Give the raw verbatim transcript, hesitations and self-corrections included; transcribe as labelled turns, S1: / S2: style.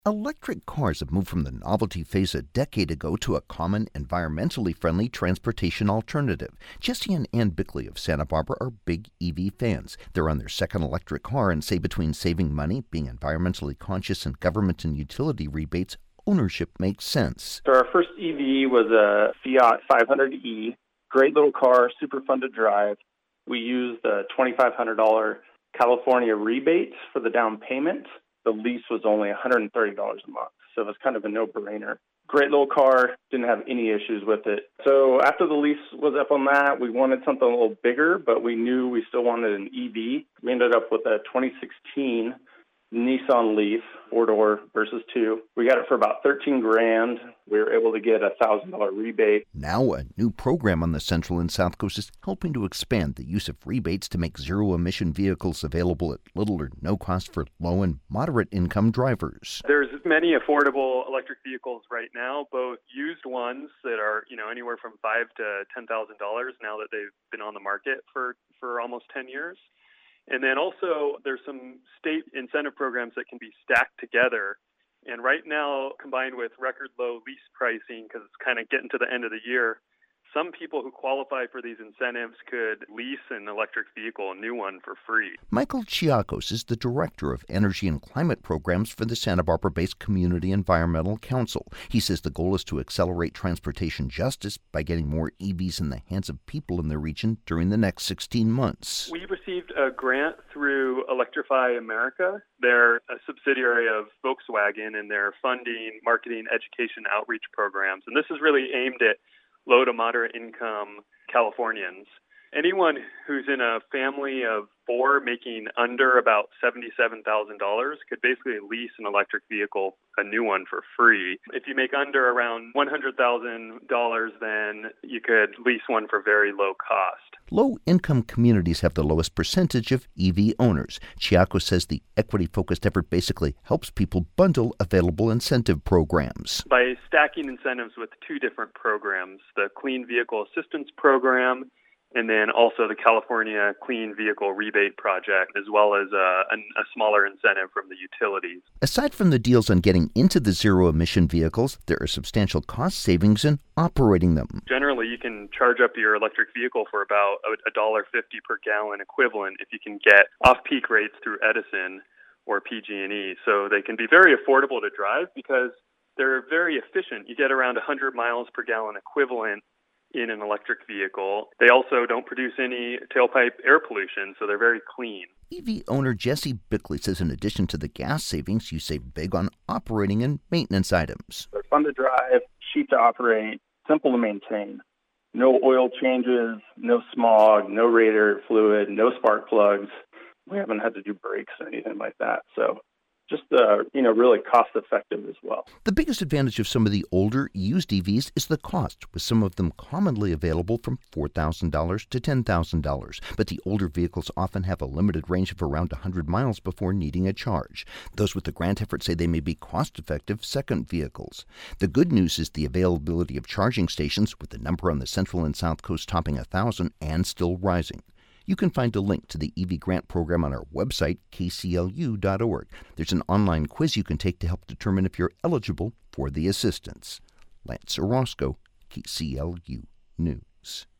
S1: Electric cars have moved from the novelty phase a decade ago to a common, environmentally friendly transportation alternative. Jesse and Ann Bickley of Santa Barbara are big E V fans. They're on their second electric car and say between saving money, being environmentally conscious, and government and utility rebates, ownership makes sense.
S2: So our first E V was a Fiat five hundred E. Great little car, super fun to drive. We used a twenty-five hundred dollars California rebate for the down payment. The lease was only one hundred thirty dollars a month, so it was kind of a no-brainer. Great little car, didn't have any issues with it. So after the lease was up on that, we wanted something a little bigger, but we knew we still wanted an E V. We ended up with a twenty sixteen Nissan Leaf, four-door versus two. We got it for about thirteen grand. We were able to get a one thousand dollars rebate.
S1: Now a new program on the Central and South Coast is helping to expand the use of rebates to make zero-emission vehicles available at little or no cost for low and moderate-income drivers.
S3: There's many affordable electric vehicles right now, both used ones that are, you know, anywhere from five thousand dollars to ten thousand dollars now that they've been on the market for, for almost ten years. And then also there's some state incentive programs that can be stacked together. And right now, combined with record low lease pricing, because it's kind of getting to the end of the year, some people who qualify for these incentives could lease an electric vehicle, a new one, for free.
S1: Michael Chiakos is the Director of Energy and Climate Programs for the Santa Barbara-based Community Environmental Council. He says the goal is to accelerate transportation justice by getting more E Vs in the hands of people in the region during the next sixteen months.
S3: We received a grant through Electrify America. They're a subsidiary of Volkswagen, and they're funding marketing, education, outreach programs. And this is really aimed at low to moderate income Californians. Anyone who's in a family of four making under about seventy-seven thousand dollars could basically lease an electric vehicle, a new one, for free. If you make under around one hundred thousand dollars, then you could lease one for very low cost.
S1: Low-income communities have the lowest percentage of E V owners. Chiakos says the equity-focused effort basically helps people bundle available incentive programs.
S3: By stacking incentives with two different programs, the Clean Vehicle Assistance Program and then also the California Clean Vehicle Rebate Project, as well as a, a, a smaller incentive from the utilities. Aside
S1: from the deals on getting into the zero-emission vehicles, there are substantial cost savings in operating them.
S3: Generally, you can charge up your electric vehicle for about one dollar fifty per gallon equivalent if you can get off-peak rates through Edison or P G and E. So they can be very affordable to drive because they're very efficient. You get around one hundred miles per gallon equivalent in an electric vehicle. They also don't produce any tailpipe air pollution, so they're very clean.
S1: E V owner Jesse Bickley says in addition to the gas savings, you save big on operating and maintenance items.
S2: They're fun to drive, cheap to operate, simple to maintain. No oil changes, no smog, no radiator fluid, no spark plugs. We haven't had to do brakes or anything like that. So just, uh, you know, really cost-effective as well.
S1: The biggest advantage of some of the older used E Vs is the cost, with some of them commonly available from four thousand dollars to ten thousand dollars. But the older vehicles often have a limited range of around one hundred miles before needing a charge. Those with the grant effort say they may be cost-effective second vehicles. The good news is the availability of charging stations, with the number on the Central and South Coast topping one thousand and still rising. You can find a link to the E V grant program on our website, K C L U dot org. There's an online quiz you can take to help determine if you're eligible for the assistance. Lance Orozco, K C L U News.